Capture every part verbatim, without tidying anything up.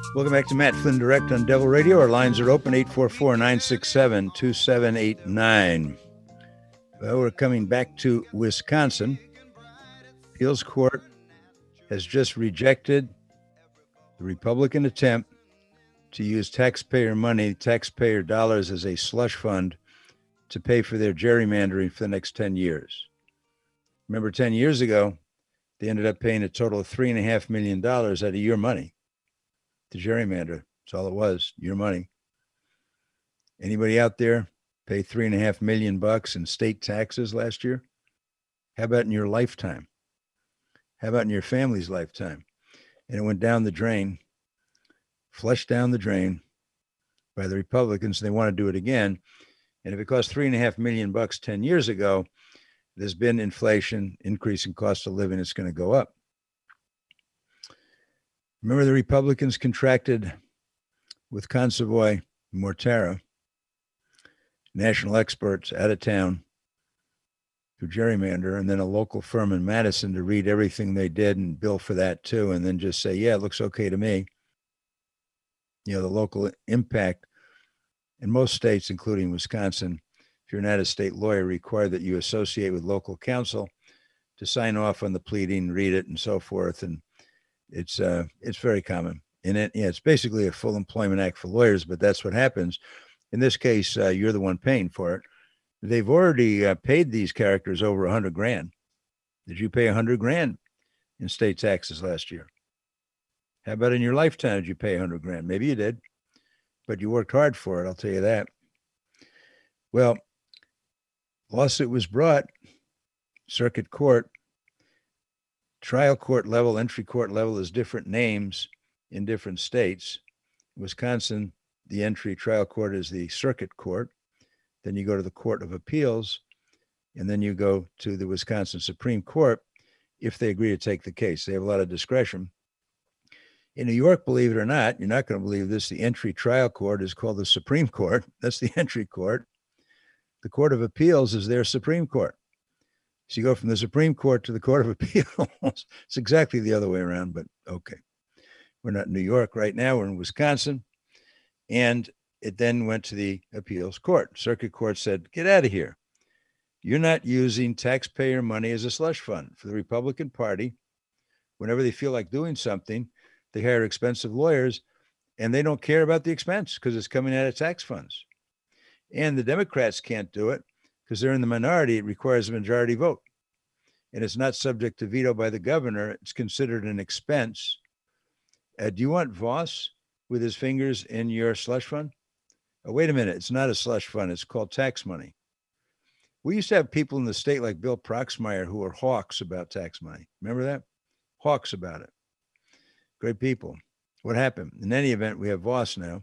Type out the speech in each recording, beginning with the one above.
Welcome back to Matt Flynn Direct on Devil Radio. Our lines are open, eight four four, nine six seven, two seven eight nine. Well, we're coming back to Wisconsin. Appeals Court has just rejected the Republican attempt to use taxpayer money, taxpayer dollars as a slush fund to pay for their gerrymandering for the next ten years. Remember, ten years ago, they ended up paying a total of three and a half million dollars out of your money to gerrymander. That's all it was, your money. Anybody out there pay three and a half million bucks in state taxes last year? How about in your lifetime? How about in your family's lifetime? And it went down the drain, flushed down the drain by the Republicans. They want to do it again. And if it cost three and a half million bucks ten years ago, there's been inflation, increase in cost of living. It's going to go up. Remember, the Republicans contracted with Consovoy Mortara, national experts out of town, to gerrymander, and then a local firm in Madison to read everything they did and bill for that too, and then just say, yeah, it looks okay to me. You know, the local impact in most states, including Wisconsin, if you're an out-of-state lawyer, require that you associate with local counsel to sign off on the pleading, read it, and so forth. And it's uh, it's very common. And it, yeah, it's basically a full employment act for lawyers, but that's what happens. In this case, uh, you're the one paying for it. They've already uh, paid these characters over a hundred grand. Did you pay a hundred grand in state taxes last year? How about in your lifetime? Did you pay a hundred grand? Maybe you did, but you worked hard for it. I'll tell you that. Well, lawsuit was brought, circuit court, trial court level, entry court level is different names in different states. Wisconsin, the entry trial court is the circuit court. Then you go to the Court of Appeals, and then you go to the Wisconsin Supreme Court if they agree to take the case. They have a lot of discretion. In New York, believe it or not, you're not going to believe this, the entry trial court is called the Supreme Court. That's the entry court. The Court of Appeals is their Supreme Court. So you go from the Supreme Court to the Court of Appeals. It's exactly the other way around, but okay. We're not in New York right now. We're in Wisconsin. And it then went to the appeals court. Circuit court said, get out of here. You're not using taxpayer money as a slush fund. For the Republican Party, whenever they feel like doing something, they hire expensive lawyers, and they don't care about the expense because it's coming out of tax funds. And the Democrats can't do it because they're in the minority. It requires a majority vote. And it's not subject to veto by the governor. It's considered an expense. Uh, do you want Voss with his fingers in your slush fund? Oh, wait a minute. It's not a slush fund. It's called tax money. We used to have people in the state like Bill Proxmire who were hawks about tax money. Remember that? Hawks about it. Great people. What happened? In any event, we have Voss now.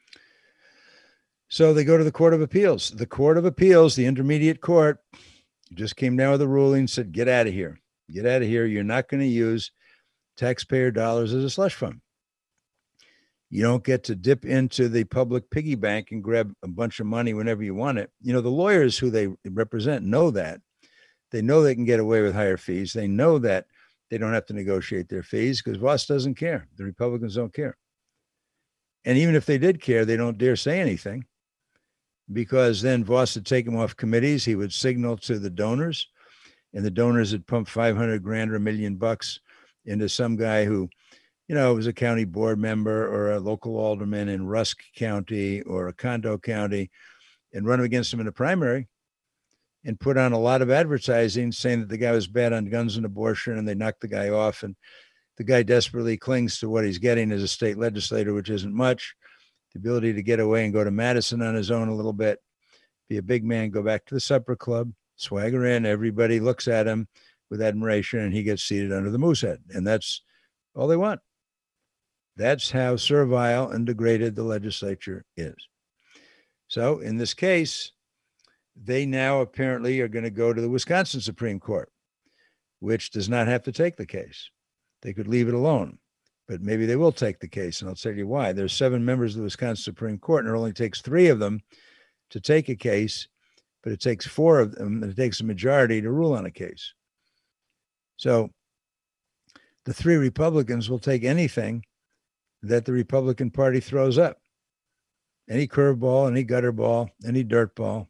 So they go to the Court of Appeals. The Court of Appeals, the intermediate court, just came down with a ruling, said, get out of here. Get out of here. You're not going to use taxpayer dollars as a slush fund. You don't get to dip into the public piggy bank and grab a bunch of money whenever you want it. You know, the lawyers who they represent know that. They know they can get away with higher fees. They know that they don't have to negotiate their fees because Voss doesn't care. The Republicans don't care. And even if they did care, they don't dare say anything because then Voss would take him off committees. He would signal to the donors, and the donors would pump five hundred grand or a million bucks into some guy who, you know, was a county board member or a local alderman in Rusk County or a Condo County, and run against him in a primary and put on a lot of advertising saying that the guy was bad on guns and abortion, and they knocked the guy off. And the guy desperately clings to what he's getting as a state legislator, which isn't much. The ability to get away and go to Madison on his own a little bit, be a big man, go back to the supper club, swagger in, everybody looks at him with admiration, and he gets seated under the moosehead. And that's all they want. That's how servile and degraded the legislature is. So in this case, they now apparently are going to go to the Wisconsin Supreme Court, which does not have to take the case. They could leave it alone, but maybe they will take the case, and I'll tell you why. There's seven members of the Wisconsin Supreme Court, and it only takes three of them to take a case, but it takes four of them, and it takes a majority to rule on a case. So the three Republicans will take anything that the Republican Party throws up. Any curveball, any gutter ball, any dirt ball,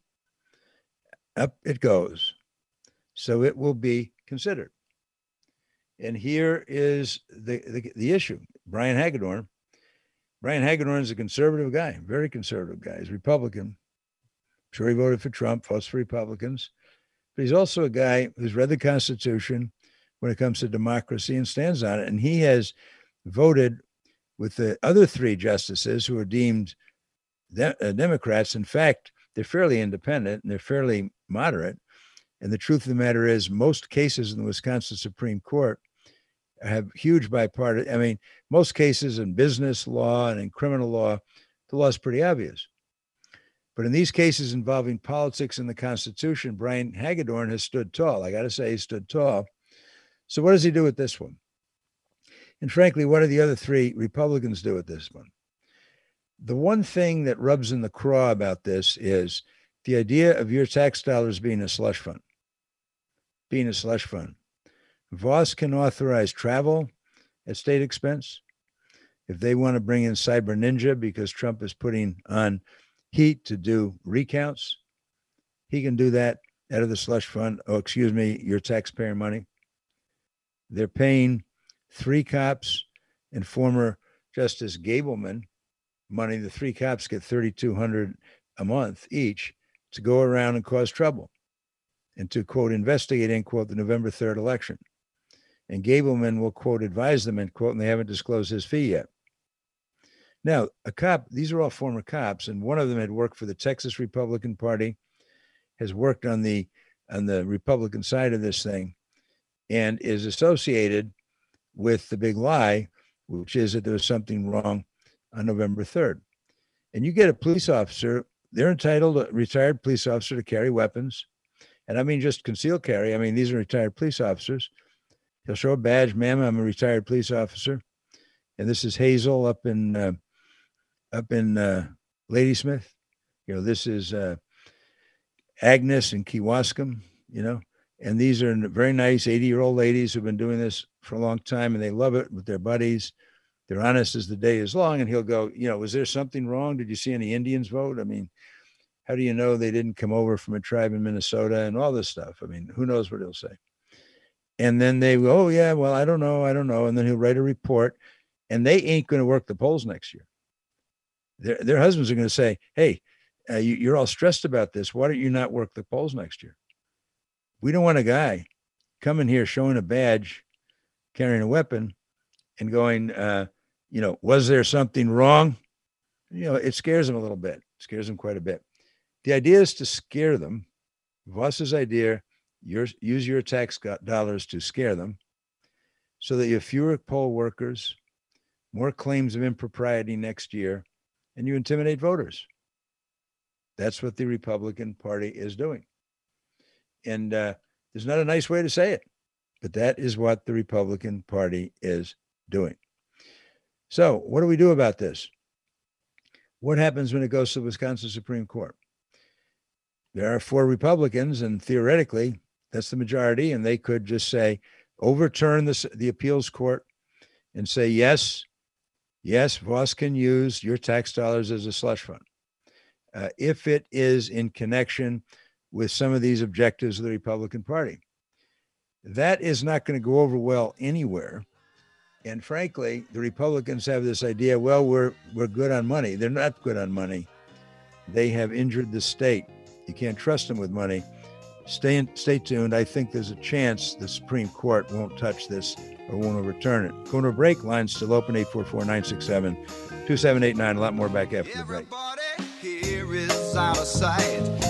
up it goes. So it will be considered. And here is the, the, the issue. Brian Hagedorn. Brian Hagedorn is a conservative guy, very conservative guy. He's Republican. I'm sure he voted for Trump, votes for Republicans. But he's also a guy who's read the Constitution when it comes to democracy and stands on it. And he has voted with the other three justices who are deemed de- uh, Democrats. In fact, they're fairly independent and they're fairly moderate. And the truth of the matter is, most cases in the Wisconsin Supreme Court have huge bipartisan. I mean, most cases in business law and in criminal law, the law is pretty obvious. But in these cases involving politics and the Constitution, Brian Hagedorn has stood tall. I got to say, he stood tall. So what does he do with this one? And frankly, what do the other three Republicans do with this one? The one thing that rubs in the craw about this is the idea of your tax dollars being a slush fund. Being a slush fund. Voss can authorize travel at state expense. If they want to bring in Cyber Ninja because Trump is putting on heat to do recounts, he can do that out of the slush fund. Oh, excuse me, your taxpayer money. They're paying three cops and former Justice Gableman money. The three cops get thirty-two hundred dollars a month each to go around and cause trouble and to, quote, investigate, end quote, the November third election. And Gableman will, quote, advise them, end quote, and they haven't disclosed his fee yet. Now, a cop, these are all former cops, and one of them had worked for the Texas Republican Party, has worked on the on the Republican side of this thing, and is associated with the big lie, which is that there was something wrong on November third. And you get a police officer, they're entitled, a retired police officer, to carry weapons. And I mean just concealed carry. I mean, these are retired police officers. He'll show a badge, ma'am, I'm a retired police officer. And this is Hazel up in uh, up in uh, Ladysmith. You know, this is uh, Agnes in Kewaskum, you know. And these are very nice eighty-year-old ladies who've been doing this for a long time, and they love it with their buddies. They're honest as the day is long. And he'll go, you know, was there something wrong? Did you see any Indians vote? I mean, how do you know they didn't come over from a tribe in Minnesota and all this stuff? I mean, who knows what he'll say? And then they go, oh, yeah, well, I don't know. I don't know. And then he'll write a report, and they ain't going to work the polls next year. Their, their husbands are going to say, hey, uh, you, you're all stressed about this. Why don't you not work the polls next year? We don't want a guy coming here showing a badge, carrying a weapon, and going, uh, you know, was there something wrong? You know, it scares them a little bit. It scares them quite a bit. The idea is to scare them. Voss's idea, your, use your tax dollars to scare them so that you have fewer poll workers, more claims of impropriety next year, and you intimidate voters. That's what the Republican Party is doing. And uh, there's not a nice way to say it, but that is what the Republican Party is doing. So what do we do about this? What happens when it goes to the Wisconsin Supreme Court? There are four Republicans, and theoretically, that's the majority, and they could just say, overturn the, the appeals court and say, yes, yes, Voss can use your tax dollars as a slush fund. Uh, if it is in connection with some of these objectives of the Republican Party. That is not going to go over well anywhere. And frankly, the Republicans have this idea, well, we're we're good on money. They're not good on money. They have injured the state. You can't trust them with money. Stay in, stay tuned. I think there's a chance the Supreme Court won't touch this or won't overturn it. Going to a break. Line's still open, eight four four, nine six seven, two seven eight nine. A lot more back after the break. Everybody here is out of sight.